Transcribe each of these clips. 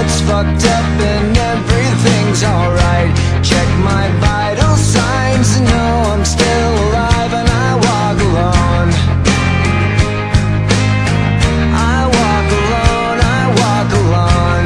heart's fucked up and everything's alright. Check my vital signs and know I'm still alive, and I walk alone. I walk alone, I walk alone.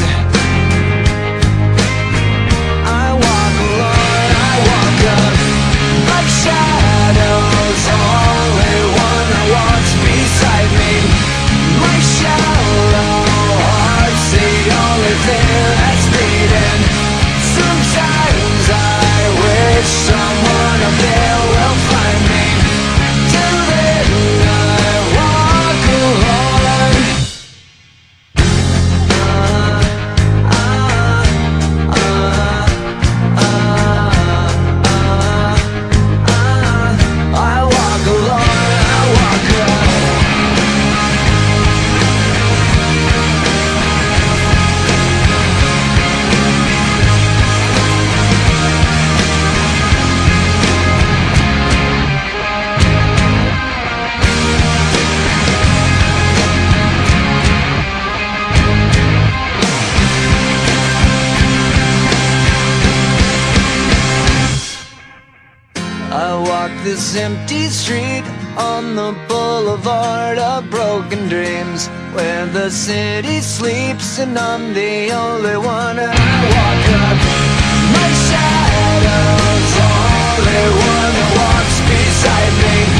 I walk alone, I walk up like shadows. I'm only one that walks beside me. My shallow heart's the only thing that's beating. Sometimes I wish someone up there will find me. Till then I walk alone. I walk alone, I walk up. I walk this empty street on the boulevard of broken dreams, where the city sleeps and I'm the only one. And I walk up my shadows, only one that walks beside me.